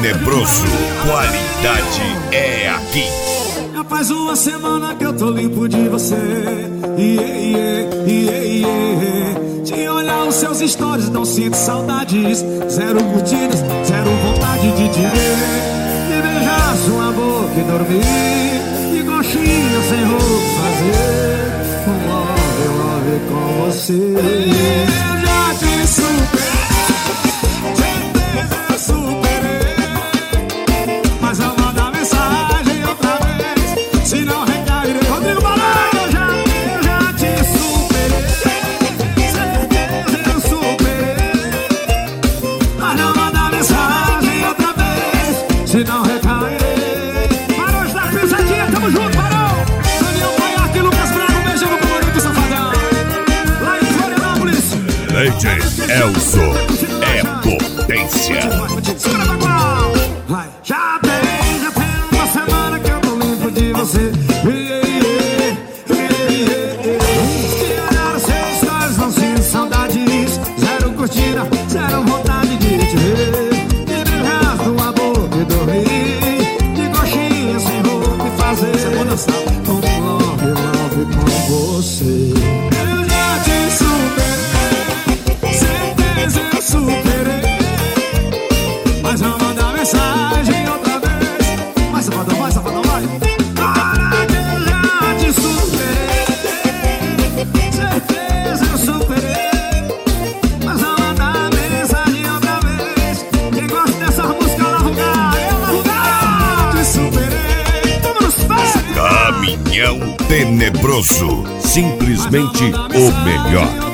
Tenebroso, qualidade é aqui. Já faz uma semana que eu tô limpo de você. De olhar os seus stories, não sinto saudades. Zero curtidas, zero vontade de te ver. De beijar sua boca e dormir. De coxinha sem roupa fazer um love com você. Eu já te superei. Se não recairei. Parou de dar pisadinha, tamo junto, parou! Daniel Paiaque e Lucas Bravo, beijando o bonito safadão. Lá em Florianópolis, Lady Elso é potência. Já tem uma semana que eu tô limpo de você. Que olhar os seus stories, não sinto saudades. Zero curtida, zero vontade de te ver. Love com você. Eu já te superei, certeza eu superei. Mas vou mandar mensagem outra vez. Vai, safadão, vai. Para que eu já te superei, certeza eu superei. Mas vou mandar mensagem outra vez. Quem gosta dessa música, largar, eu largar. Te superei, tamo nos pés. Caminhão Tenebroso, simplesmente o melhor.